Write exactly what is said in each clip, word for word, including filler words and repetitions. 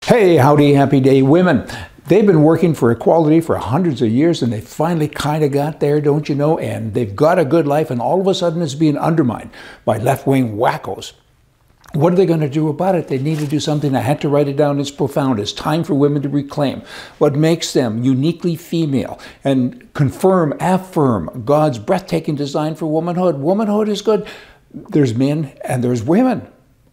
Hey, howdy, happy day, women. They've been working for equality for hundreds of years and they finally kind of got there, don't you know? And they've got a good life and all of a sudden it's being undermined by left-wing wackos. What are they going to do about it? They need to do something. I had to write it down. It's profound. It's time for women to reclaim what makes them uniquely female and confirm, affirm God's breathtaking design for womanhood. Womanhood is good. There's men and there's women.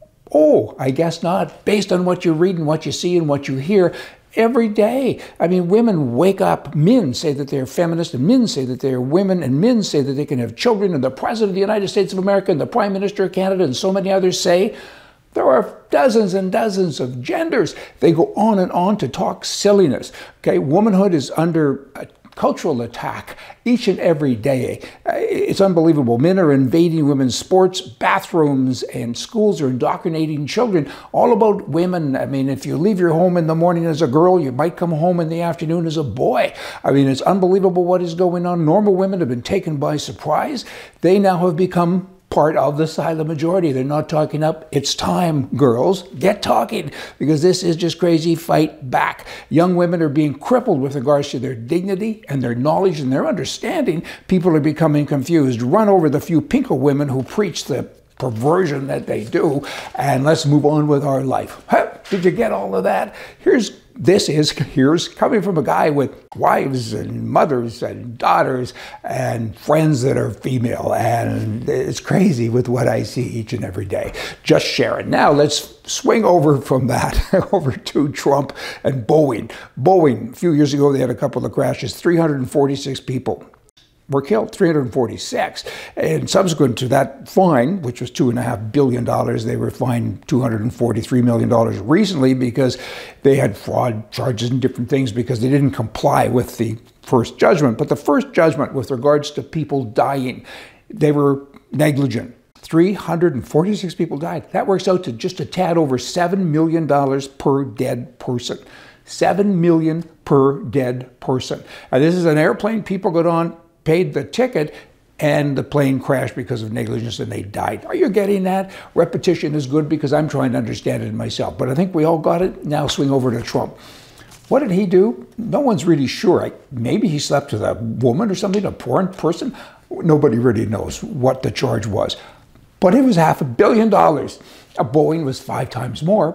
Oh, I guess not. Based on what you read and what you see and what you hear every day. I mean, women wake up. Men say that they're feminist, and men say that they're women, and men say that they can have children, and the President of the United States of America and the Prime Minister of Canada and so many others say there are dozens and dozens of genders. They go on and on to talk silliness. Okay, womanhood is under a cultural attack each and every day. It's unbelievable. Men are invading women's sports, bathrooms, and schools are indoctrinating children all about women. I mean, if you leave your home in the morning as a girl, you might come home in the afternoon as a boy. I mean, it's unbelievable what is going on. Normal women have been taken by surprise. They now have become part of the silent majority. They're not talking up. It's time, girls. Get talking, because this is just crazy. Fight back. Young women are being crippled with regards to their dignity and their knowledge and their understanding. People are becoming confused. Run over the few pinko women who preach the perversion that they do, and let's move on with our life. Huh? Did you get all of that? Here's This is, here's coming from a guy with wives and mothers and daughters and friends that are female. And it's crazy with what I see each and every day. Just share it. Now let's swing over from that over to Trump and Boeing. Boeing, a few years ago, they had a couple of crashes, three hundred forty-six people were killed, three hundred forty-six. And subsequent to that fine, which was two and a half billion dollars, they were fined two hundred forty-three million dollars recently because they had fraud charges and different things because they didn't comply with the first judgment. But the first judgment with regards to people dying, they were negligent. three hundred forty-six people died. That works out to just a tad over seven million dollars per dead person. seven million dollars per dead person. And this is an airplane. People got on, paid the ticket, and the plane crashed because of negligence and they died. Are you getting that? Repetition is good because I'm trying to understand it myself, but I think we all got it. Now swing over to Trump. What did he do? No one's really sure. I, maybe he slept with a woman or something, a porn person. Nobody really knows what the charge was. But it was half a billion dollars. A Boeing was five times more.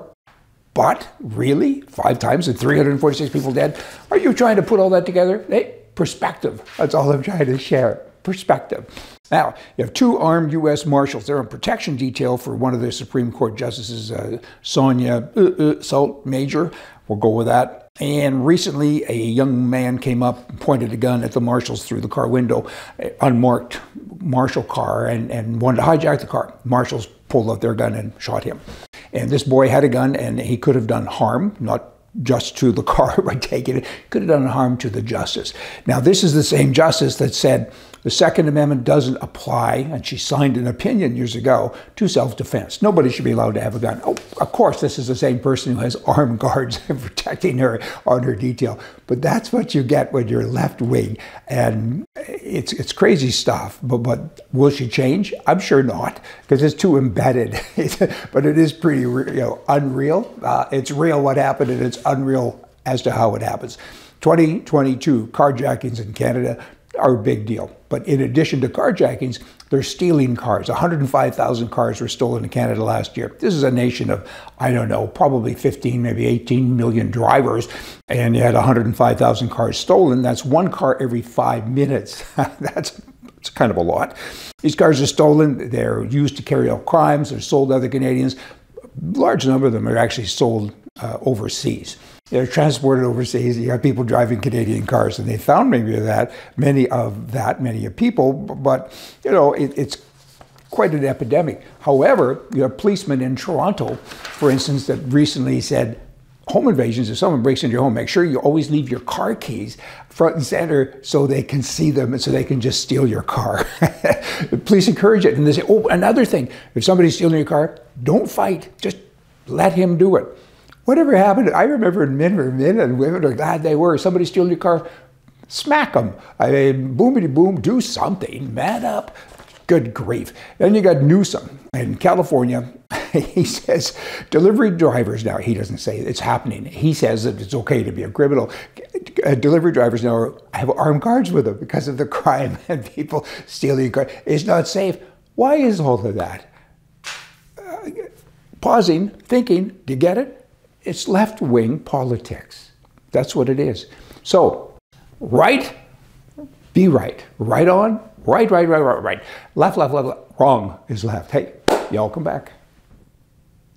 But really? Five times and three hundred forty-six people dead? Are you trying to put all that together? Hey, perspective. That's all I'm trying to share. Perspective. Now, you have two armed U S Marshals. They're on protection detail for one of the Supreme Court justices, uh, Sonia uh, uh, Salt Major. We'll go with that. And recently, a young man came up and pointed a gun at the Marshals through the car window, unmarked Marshal car, and, and wanted to hijack the car. Marshals pulled out their gun and shot him. And this boy had a gun, and he could have done harm, not just to the car by taking it, could have done harm to the justice. Now, this is the same justice that said the Second Amendment doesn't apply, and she signed an opinion years ago, to self-defense. Nobody should be allowed to have a gun. Oh, of course, this is the same person who has armed guards protecting her on her detail. But that's what you get when you're left-wing. And it's it's crazy stuff. But, but will she change? I'm sure not, because it's too embedded. But it is pretty you know, unreal. Uh, it's real what happened, and it's unreal as to how it happens. twenty twenty-two, carjackings in Canada are a big deal. But in addition to carjackings, they're stealing cars. one hundred five thousand cars were stolen in Canada last year. This is a nation of, I don't know, probably fifteen, maybe eighteen million drivers, and you had one hundred five thousand cars stolen. That's one car every five minutes. That's it's kind of a lot. These cars are stolen. They're used to carry out crimes. They're sold to other Canadians. A large number of them are actually sold uh, overseas. They're transported overseas. You have people driving Canadian cars, and they found maybe of that, many of that, many of people, but, you know, it, it's quite an epidemic. However, you have policemen in Toronto, for instance, that recently said, home invasions, if someone breaks into your home, make sure you always leave your car keys front and center so they can see them and so they can just steal your car. The police encourage it, and they say, oh, another thing, if somebody's stealing your car, don't fight, just let him do it. Whatever happened, I remember men were men and women are glad they were. Somebody steals your car, smack them. I mean, boomity boom, do something, man up. Good grief. Then you got Newsom in California. He says delivery drivers now, he doesn't say it's happening. He says that it's okay to be a criminal. Uh, delivery drivers now have armed guards with them because of the crime and people stealing cars. It's not safe. Why is all of that? Uh, pausing, thinking, do you get it? It's left-wing politics. That's what it is. So, right, be right. Right on, right, right, right, right, right. Left, left, left, left. Wrong is left. Hey, y'all come back.